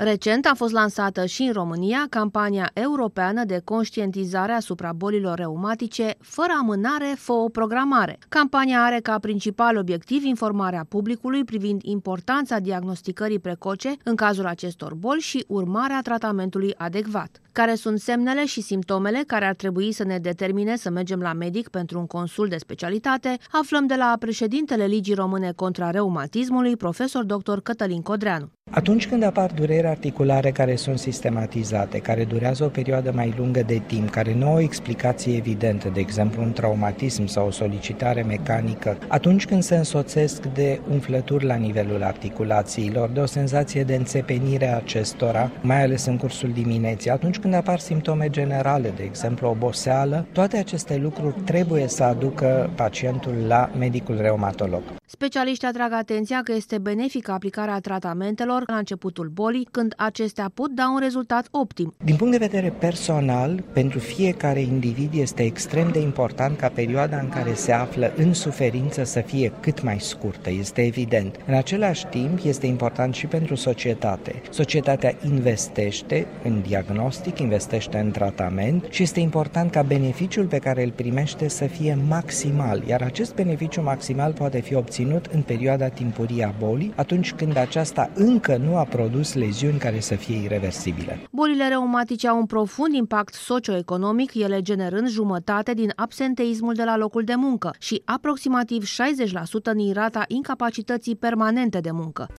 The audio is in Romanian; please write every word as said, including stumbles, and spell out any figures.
Recent a fost lansată și în România campania europeană de conștientizare asupra bolilor reumatice, fără amânare, fă o programare. Campania are ca principal obiectiv informarea publicului privind importanța diagnosticării precoce în cazul acestor boli și urmarea tratamentului adecvat. Care sunt semnele și simptomele care ar trebui să ne determine să mergem la medic pentru un consult de specialitate, aflăm de la președintele Ligii Române contra Reumatismului, profesor doctor Cătălin Codreanu. Atunci când apar dureri articulare care sunt sistematizate, care durează o perioadă mai lungă de timp, care nu au o explicație evidentă, de exemplu un traumatism sau o solicitare mecanică, atunci când se însoțesc de umflături la nivelul articulațiilor, de o senzație de înțepenire a acestora, mai ales în cursul dimineții, atunci când apar simptome generale, de exemplu oboseală, toate aceste lucruri trebuie să aducă pacientul la medicul reumatolog. Specialiștii atrag atenția că este benefică aplicarea tratamentelor la începutul bolii, când acestea pot da un rezultat optim. Din punct de vedere personal, pentru fiecare individ este extrem de important ca perioada în care se află în suferință să fie cât mai scurtă, este evident. În același timp, este important și pentru societate. Societatea investește în diagnostic, investește în tratament și este important ca beneficiul pe care îl primește să fie maximal, iar acest beneficiu maximal poate fi obținut în perioada timpurie a bolii, atunci când aceasta încă nu a produs leziuni care să fie ireversibile. Bolile reumatice au un profund impact socioeconomic, ele generând jumătate din absenteismul de la locul de muncă și aproximativ șaizeci la sută din rata incapacității permanente de muncă.